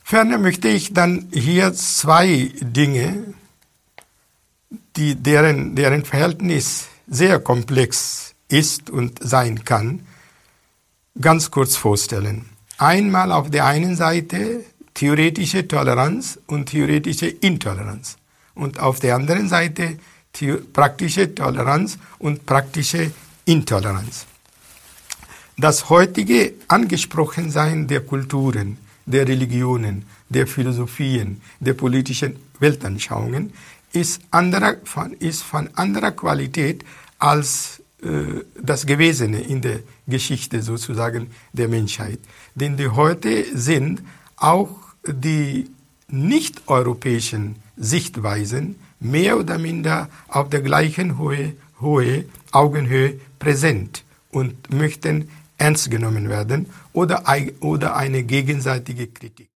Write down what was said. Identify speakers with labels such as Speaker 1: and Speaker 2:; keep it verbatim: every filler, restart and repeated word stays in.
Speaker 1: Ferner möchte ich dann hier zwei Dinge, die, deren, deren Verhältnis sehr komplex ist und sein kann, ganz kurz vorstellen. Einmal auf der einen Seite theoretische Toleranz und theoretische Intoleranz und auf der anderen Seite praktische Toleranz und praktische Intoleranz. Das heutige Angesprochensein der Kulturen, der Religionen, der Philosophien, der politischen Weltanschauungen ist, anderer, ist von anderer Qualität als äh, das Gewesene in der Geschichte sozusagen der Menschheit. Denn die heute sind auch die nicht-europäischen Sichtweisen mehr oder minder auf der gleichen hohe, hohe Augenhöhe präsent und möchten ernst genommen werden oder, oder eine gegenseitige Kritik.